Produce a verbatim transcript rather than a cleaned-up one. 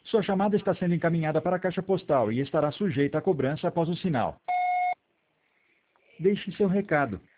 Sua chamada está sendo encaminhada para a caixa postal e estará sujeita a cobrança após o sinal. Deixe seu recado.